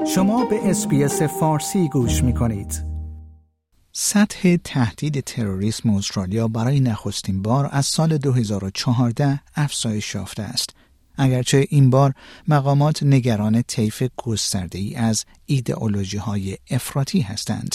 شما به اس‌بی‌اس فارسی گوش می‌کنید. سطح تهدید تروریسم استرالیا برای نخستین بار از سال 2014 افزایش یافته است. اگرچه این بار مقامات نگران طیف گسترده‌ای از ایدئولوژی‌های افراطی هستند.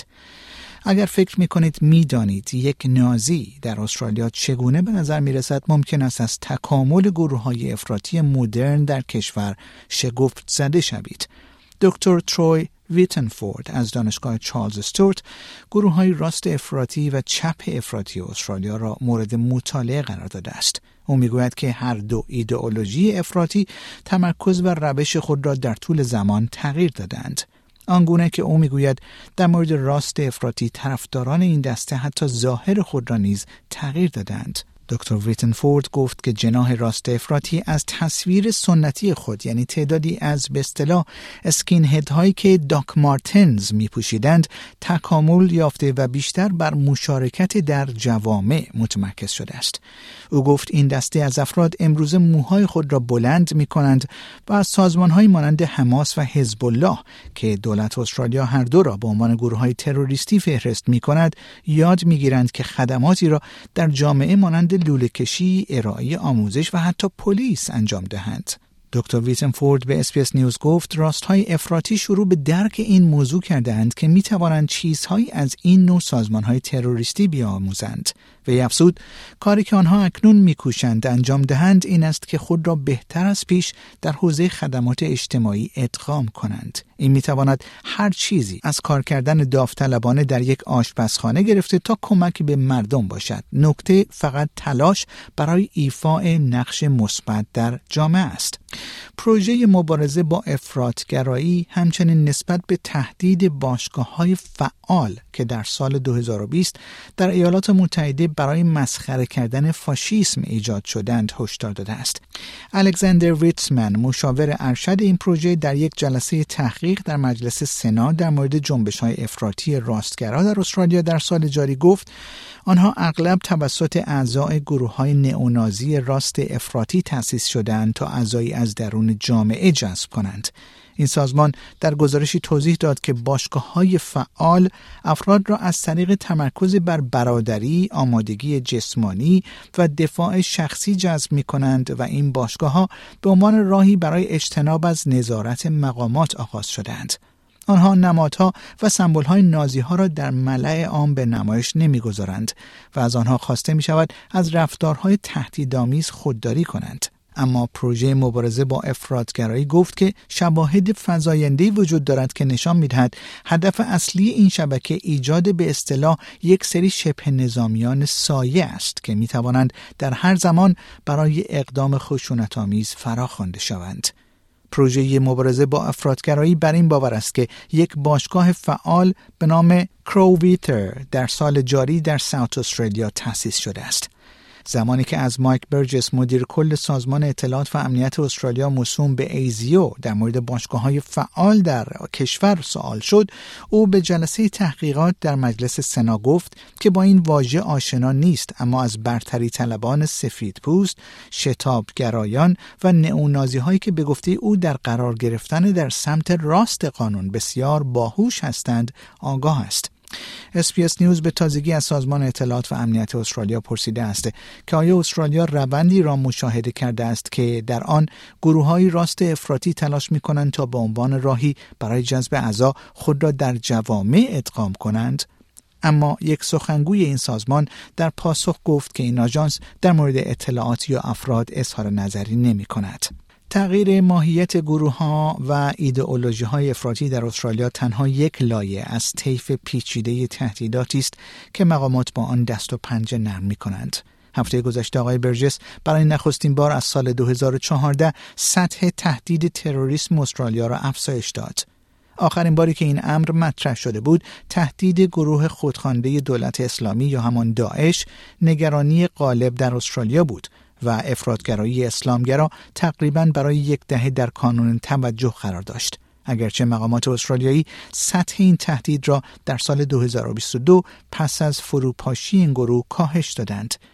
اگر فکر می‌کنید می‌دانید یک نازی در استرالیا چگونه به نظر می‌رسد، ممکن است از تکامل گروه‌های افراطی مدرن در کشور شگفت زده شوید. دکتر تروی ویتنفورد از دانشگاه چارلز استورت گروه‌های راست افراطی و چپ افراطی استرالیا را مورد مطالعه قرار داده است. او میگوید که هر دو ایدئولوژی افراطی تمرکز و روش خود را در طول زمان تغییر دادند. آنگونه که او میگوید در مورد راست افراطی طرفداران این دسته حتی ظاهر خود را نیز تغییر دادند. دکتر ویتنفورد گفت که جناح راست افراطی از تصویر سنتی خود، یعنی تعدادی از به اصطلاح اسکین هدهایی که داک مارتنز میپوشیدند، تکامل یافته و بیشتر بر مشارکت در جوامع متمرکز شده است. او گفت این دسته از افراد امروز موهای خود را بلند میکنند و از سازمان‌های مانند حماس و حزب الله که دولت استرالیا هر دو را به عنوان گروه‌های تروریستی فهرست میکند یاد میگیرند که خدماتی را در جامعه مانند لوله‌کشی، ارائه آموزش و حتی پلیس انجام دهند. دکتر ویتنفورد به اس‌بی‌اس نیوز گفت راست‌های افراطی شروع به درک این موضوع کردند که می‌توانند چیزهایی از این نوع سازمان‌های تروریستی بیاموزند. و افزود کاری که آنها اکنون می‌کوشند انجام دهند این است که خود را بهتر از پیش در حوزه خدمات اجتماعی ادغام کنند. این می‌تواند هر چیزی از کار کردن داوطلبانه در یک آشپزخانه گرفته تا کمک به مردم باشد. نکته فقط تلاش برای ایفاء نقش مثبت در جامعه است. پروژه مبارزه با افراطگرایی همچنین نسبت به تهدید باشگاه‌های فعال که در سال 2020 در ایالات متحده برای مسخره کردن فاشیسم ایجاد شدند هشدار داده است. الکساندر ویتسمن مشاور ارشد این پروژه در یک جلسه تحقیق در مجلس سنا در مورد جنبش‌های افراطی راستگرا در استرالیا در سال جاری گفت آنها اغلب توسط اعضای گروه‌های نئونازی راست افراطی تأسیس شدند تا اعضایی از درون جامعه جذب کنند. این سازمان در گزارشی توضیح داد که باشگاه‌های فعال افراد را از طریق تمرکز بر برادری، آمادگی جسمانی و دفاع شخصی جذب می‌کنند و این باشگاه‌ها به عنوان راهی برای اجتناب از نظارت مقامات آغاز شدند. آنها نمادها و سمبول‌های نازی‌ها را در ملأ عام به نمایش نمی‌گذارند و از آنها خواسته می‌شود از رفتارهای تهدیدآمیز خودداری کنند. اما پروژه مبارزه با افراطگرایی گفت که شواهد فزاینده‌ای وجود دارد که نشان می‌دهد هدف اصلی این شبکه ایجاد به اصطلاح یک سری شبه نظامیان سایه است که می‌توانند در هر زمان برای اقدام خشونت‌آمیز فراخوانده شوند. پروژه مبارزه با افراطگرایی بر این باور است که یک باشگاه فعال به نام کروویتر در سال جاری در ساوت استرالیا تأسیس شده است. زمانی که از مایک برجس مدیر کل سازمان اطلاعات و امنیت استرالیا موسوم به ایزیو در مورد باشگاه‌های فعال در کشور سوال شد، او به جلسه تحقیقات در مجلس سنا گفت که با این واژه آشنا نیست، اما از برتری طلبان سفیدپوست، شتابگرایان و نئونازی‌هایی که به گفته او در قرار گرفتن در سمت راست قانون بسیار باهوش هستند آگاه است. اس‌بی‌اس نیوز به تازگی از سازمان اطلاعات و امنیت استرالیا پرسیده است که آیا استرالیا روندی را مشاهده کرده است که در آن گروه‌های راست افراطی تلاش می‌کنند تا به عنوان راهی برای جذب اعضا خود را در جوامع ادغام کنند؟ اما یک سخنگوی این سازمان در پاسخ گفت که این آژانس در مورد اطلاعات یا افراد اظهار نظری نمی‌کند. تغییر ماهیت گروه‌ها و ایدئولوژی‌های افراطی در استرالیا تنها یک لایه از طیف پیچیده تهدیداتی است که مقامات با آن دست و پنجه نرم می‌کنند. هفته گذشته آقای برجس برای نخستین بار از سال 2014 سطح تهدید تروریسم استرالیا را افزایش داد. آخرین باری که این امر مطرح شده بود، تهدید گروه خودخوانده دولت اسلامی یا همان داعش نگرانی غالب در استرالیا بود و افراطگرایی اسلامگرا تقریباً برای یک دهه در کانون توجه قرار داشت. اگرچه مقامات استرالیایی سطح این تهدید را در سال 2022 پس از فروپاشی این گروه کاهش دادند.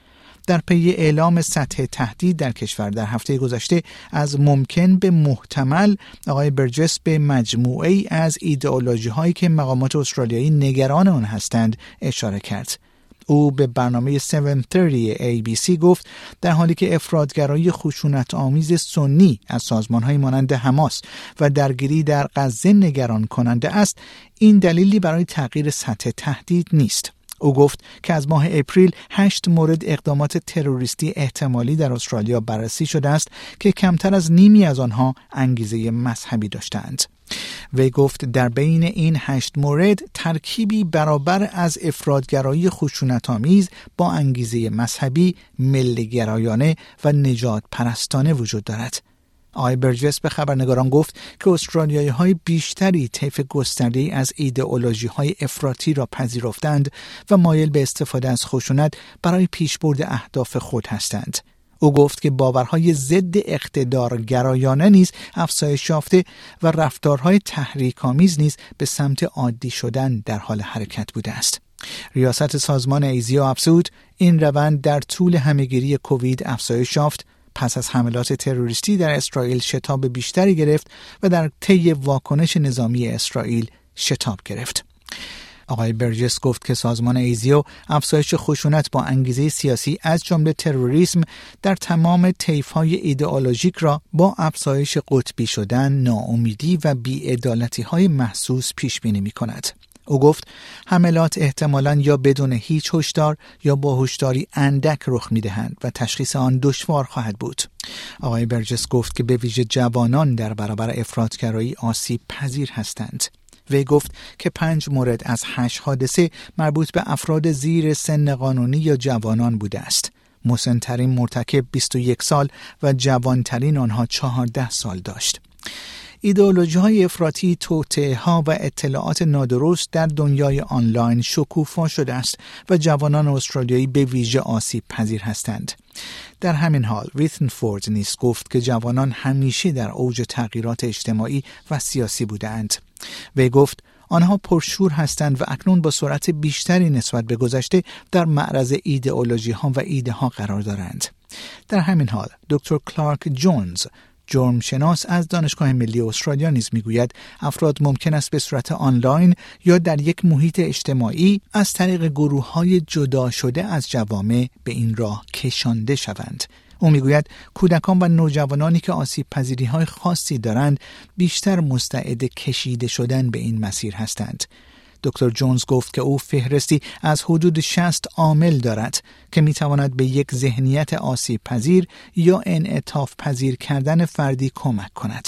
در پی اعلام سطح تهدید در کشور در هفته گذشته از ممکن به محتمل، آقای برجس به مجموعه‌ای از ایدئولوژی‌هایی که مقامات استرالیایی نگران آن هستند اشاره کرد. او به برنامه 730 ABC گفت در حالی که افراطگرایی خشونت‌آمیز سنی از سازمان‌های مانند حماس و درگیری در غزه نگران کننده است، این دلیلی برای تغییر سطح تهدید نیست. او گفت که از ماه اپریل 8 مورد اقدامات تروریستی احتمالی در استرالیا بررسی شده است که کمتر از نیمی از آنها انگیزه مذهبی داشتند. وی گفت در بین این 8 مورد ترکیبی برابر از افراطگرایی خشونت‌آمیز با انگیزه مذهبی، ملی‌گرایانه و نجات پرستانه وجود دارد. آقای برجس به خبرنگاران گفت که استرالیایی‌های بیشتری طیف گسترده‌ای از ایدئولوژی‌های افراطی را پذیرفتند و مایل به استفاده از خشونت برای پیشبرد اهداف خود هستند. او گفت که باورهای ضد اقتدارگرایانه نیز افزایش یافته و رفتارهای تحریک‌آمیز نیز به سمت عادی شدن در حال حرکت بوده است. ریاست سازمان ایزیا افزود این روند در طول همه‌گیری کووید افزایش یافت، پس از حملات تروریستی در اسرائیل شتاب بیشتری گرفت و در طی واکنش نظامی اسرائیل شتاب گرفت. آقای برجس گفت که سازمان ایزیو افزایش خشونت با انگیزه سیاسی از جمله تروریسم در تمام طیف‌های ایدئولوژیک را با افزایش قطبی شدن، ناامیدی و بی‌عدالتی‌های محسوس پیش بینی می‌کند. او گفت حملات احتمالاً یا بدون هیچ هشدار یا با هشداری اندک رخ می‌دهند و تشخیص آن دشوار خواهد بود. آقای برجس گفت که به ویژه جوانان در برابر افراطگرایی آسیب پذیر هستند. وی گفت که 5 مورد از 8 حادثه مربوط به افراد زیر سن قانونی یا جوانان بوده است. مسن‌ترین مرتکب 21 سال و جوانترین آنها 14 سال داشت. ایدئولوژی‌های افراطی، توطئه‌ها و اطلاعات نادرست در دنیای آنلاین شکوفا شده است و جوانان استرالیایی به ویژه آسیب پذیر هستند. در همین حال ریتنفورد نیز گفت که جوانان همیشه در اوج تغییرات اجتماعی و سیاسی بودند. وی گفت آنها پرشور هستند و اکنون با سرعت بیشتری نسبت به گذشته در معرض ایدئولوژی‌ها و ایده‌ها قرار دارند. در همین حال دکتر کلارک جونز، جرمشناس از دانشگاه ملی استرالیا نیز میگوید افراد ممکن است به صورت آنلاین یا در یک محیط اجتماعی از طریق گروه‌های جدا شده از جوامع به این راه کشانده شوند. او میگوید کودکان و نوجوانانی که آسیب پذیری‌های خاصی دارند بیشتر مستعد کشیده شدن به این مسیر هستند. دکتر جونز گفت که او فهرستی از حدود 60 عامل دارد که میتواند به یک ذهنیت آسیب پذیر یا انعطاف پذیر کردن فردی کمک کند.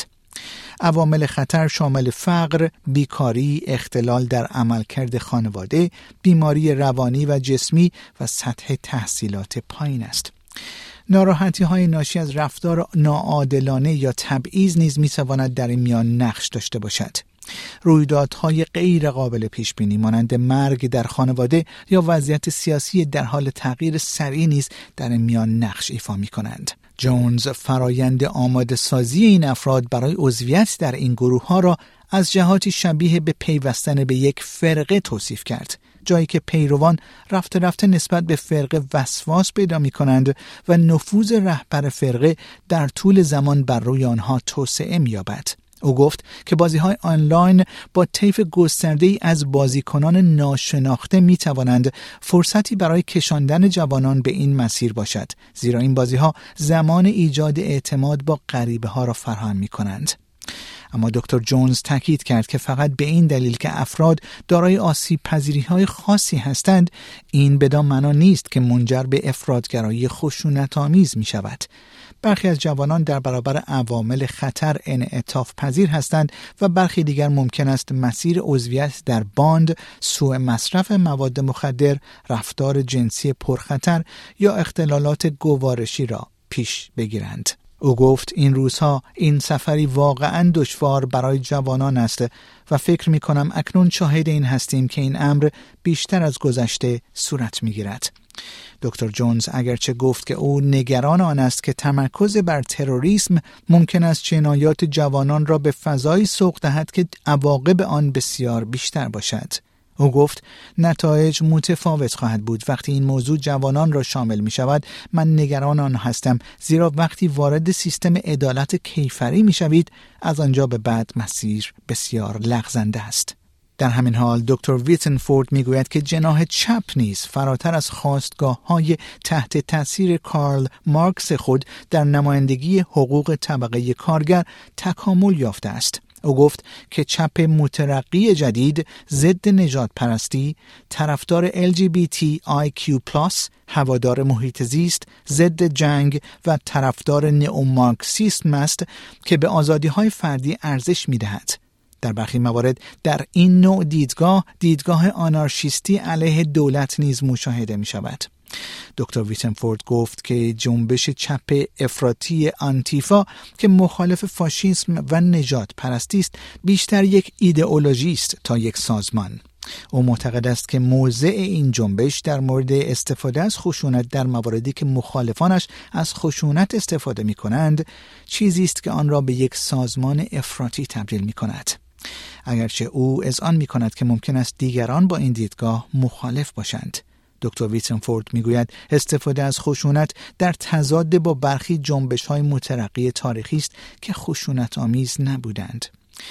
عوامل خطر شامل فقر، بیکاری، اختلال در عملکرد خانواده، بیماری روانی و جسمی و سطح تحصیلات پایین است. ناراحتی‌های ناشی از رفتار ناعادلانه یا تبعیض نیز میتواند در این میان نقش داشته باشد. رویدادهای غیر قابل پیش بینی مانند مرگ در خانواده یا وضعیت سیاسی در حال تغییر سریع نیز در این میان نقش ایفا می‌کنند. جونز فرایند آماده سازی این افراد برای عضویت در این گروه‌ها را از جهاتی شبیه به پیوستن به یک فرقه توصیف کرد، جایی که پیروان رفته رفته نسبت به فرقه وسواس پیدا می‌کنند و نفوذ رهبر فرقه در طول زمان بر روی آنها توسعه می‌یابد. او گفت که بازی‌های آنلاین با طیف گسترده‌ای از بازیکنان ناشناخته می‌توانند فرصتی برای کشاندن جوانان به این مسیر باشد، زیرا این بازی‌ها زمان ایجاد اعتماد با غریبه‌ها را فراهم می‌کنند. اما دکتر جونز تاکید کرد که فقط به این دلیل که افراد دارای آسیب پذیری‌های خاصی هستند، این بدان معنا نیست که منجر به افراطگرایی خشونت‌آمیز می‌شود. برخی از جوانان در برابر عوامل خطر انعطاف پذیر هستند و برخی دیگر ممکن است مسیر عضویت در باند، سوء مصرف مواد مخدر، رفتار جنسی پرخطر یا اختلالات گوارشی را پیش بگیرند. او گفت این روزها این سفری واقعاً دشوار برای جوانان است و فکر می کنم اکنون شاهد این هستیم که این امر بیشتر از گذشته صورت می گیرد. دکتر جونز اگرچه گفت که او نگران آن است که تمرکز بر تروریسم ممکن است جنایات جوانان را به فضایی سوق دهد که عواقب آن بسیار بیشتر باشد. او گفت نتایج متفاوت خواهد بود. وقتی این موضوع جوانان را شامل می شود من نگران آن هستم، زیرا وقتی وارد سیستم عدالت کیفری می شوید از آنجا به بعد مسیر بسیار لغزنده است. در همین حال دکتر ویتنفورد می گوید که جناح چپ نیز فراتر از خواستگاه‌های تحت تاثیر کارل مارکس خود در نمایندگی حقوق طبقه کارگر تکامل یافته است. او گفت که چپ مترقی جدید ضد نژاد پرستی، طرفدار LGBTIQ+، هوادار محیط زیست، ضد جنگ و طرفدار نئومارکسیسم است که به آزادی‌های فردی ارزش می‌دهد. در برخی موارد در این نوع دیدگاه آنارشیستی علیه دولت نیز مشاهده می شود. دکتر ویتنفورد گفت که جنبش چپ افراطی آنتیفا که مخالف فاشیسم و نژاد پرستی است بیشتر یک ایدئولوژی است تا یک سازمان. او معتقد است که موضع این جنبش در مورد استفاده از خشونت در مواردی که مخالفانش از خشونت استفاده می کنند چیزی است که آن را به یک سازمان افراطی تبدیل می کند. اگرچه او اذعان می کند که ممکن است دیگران با این دیدگاه مخالف باشند. دکتر ویتنفورد می گوید استفاده از خشونت در تضاد با برخی جنبش‌های مترقی تاریخی است که خشونت آمیز نبودند.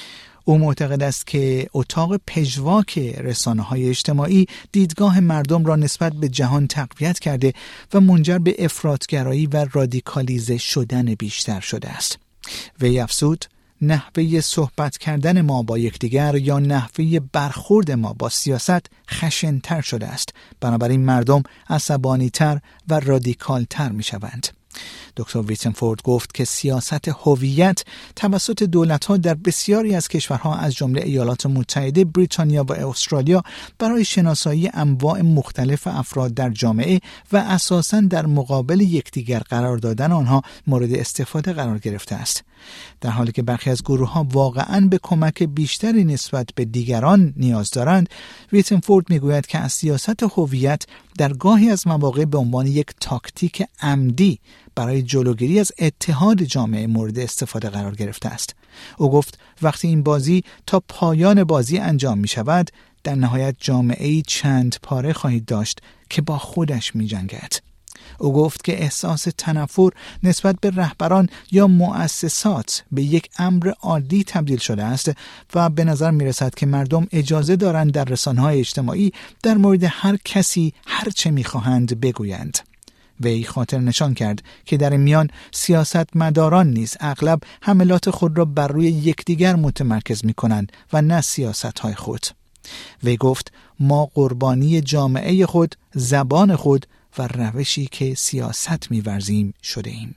او معتقد است که اتاق پژواک رسانه‌های اجتماعی دیدگاه مردم را نسبت به جهان تقویت کرده و منجر به افراطگرایی و رادیکالیزه شدن بیشتر شده است. وی افزود نحوه صحبت کردن ما با یکدیگر یا نحوه برخورد ما با سیاست خشن‌تر شده است. بنابراین مردم عصبانی‌تر و رادیکال‌تر می‌شوند. دکتر ویتنفورد گفت که سیاست هویت توسط دولت‌ها در بسیاری از کشورها از جمله ایالات متحده، بریتانیا و استرالیا برای شناسایی انواع مختلف افراد در جامعه و اساساً در مقابل یکدیگر قرار دادن آنها مورد استفاده قرار گرفته است. در حالی که برخی از گروه‌ها واقعاً به کمک بیشتری نسبت به دیگران نیاز دارند، ویتنفورد می‌گوید که از سیاست هویت در گاهی از مواقع به عنوان یک تاکتیک عمدی برای جلوگیری از اتحاد جامعه مورد استفاده قرار گرفته است. او گفت وقتی این بازی تا پایان بازی انجام می شود، در نهایت جامعه‌ای چند پاره خواهید داشت که با خودش می جنگد. او گفت که احساس تنفر نسبت به رهبران یا مؤسسات به یک امر عادی تبدیل شده است و به نظر می رسد که مردم اجازه دارند در رسانه‌های اجتماعی در مورد هر کسی هر چه می خواهند بگویند. وی خاطر نشان کرد که در این میان سیاستمداران نیز اغلب حملات خود را بر روی یکدیگر متمرکز می کنند و نه سیاست‌های خود. وی گفت ما قربانی جامعه خود، زبان خود و روشی که سیاست می‌ورزیم شده ایم.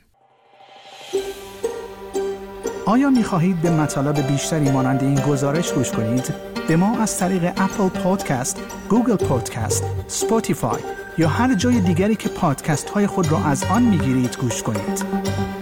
آیا می‌خواهید به مطالب بیشتری مانند این گزارش گوش کنید؟ به ما از طریق اپل پادکست، گوگل پادکست، اسپاتیفای یا هر جای دیگری که پادکست های خود را از آن می‌گیرید گوش کنید.